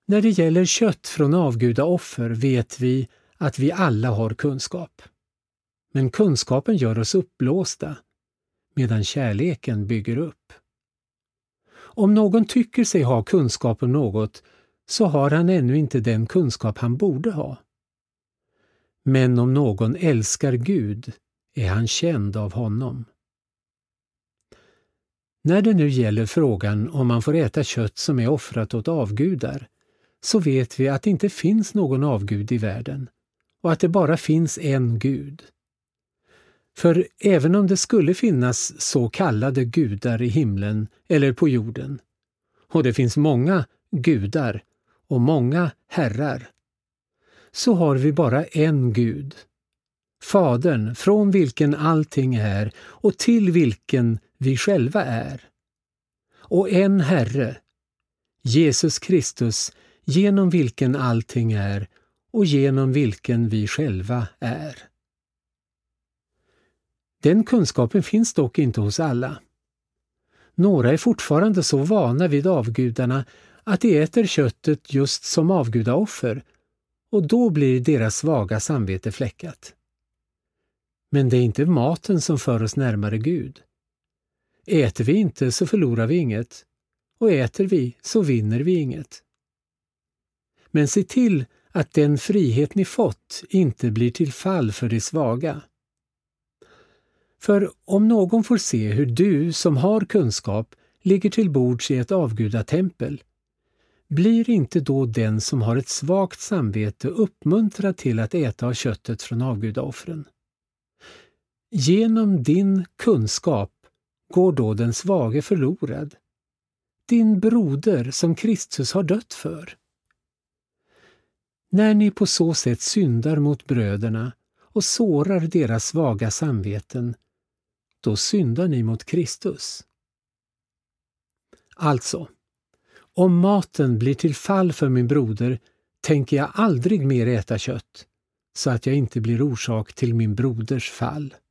När det gäller kött från avgudaoffer vet vi att vi alla har kunskap. Men kunskapen gör oss uppblåsta, medan kärleken bygger upp. Om någon tycker sig ha kunskap om något, så har han ännu inte den kunskap han borde ha. Men om någon älskar Gud är han känd av honom. När det nu gäller frågan om man får äta kött som är offrat åt avgudar, så vet vi att det inte finns någon avgud i världen och att det bara finns en Gud. För även om det skulle finnas så kallade gudar i himlen eller på jorden, och det finns många gudar och många herrar, så har vi bara en Gud, Fadern, från vilken allting är och till vilken vi själva är, och en Herre, Jesus Kristus, genom vilken allting är och genom vilken vi själva är. Den kunskapen finns dock inte hos alla. Några är fortfarande så vana vid avgudarna att de äter köttet just som avgudaoffer, och då blir deras svaga samvete fläckat. Men det är inte maten som för oss närmare Gud. Äter vi inte så förlorar vi inget, och äter vi så vinner vi inget. Men se till att den frihet ni fått inte blir till fall för de svaga. För om någon får se hur du som har kunskap ligger till bords i ett avgudatempel, blir inte då den som har ett svagt samvete uppmuntrad till att äta av köttet från avgudaoffren? Genom din kunskap går då den svage förlorad, din broder som Kristus har dött för. När ni på så sätt syndar mot bröderna och sårar deras svaga samveten, då syndar ni mot Kristus. Alltså, om maten blir till fall för min broder, tänker jag aldrig mer äta kött, så att jag inte blir orsak till min broders fall.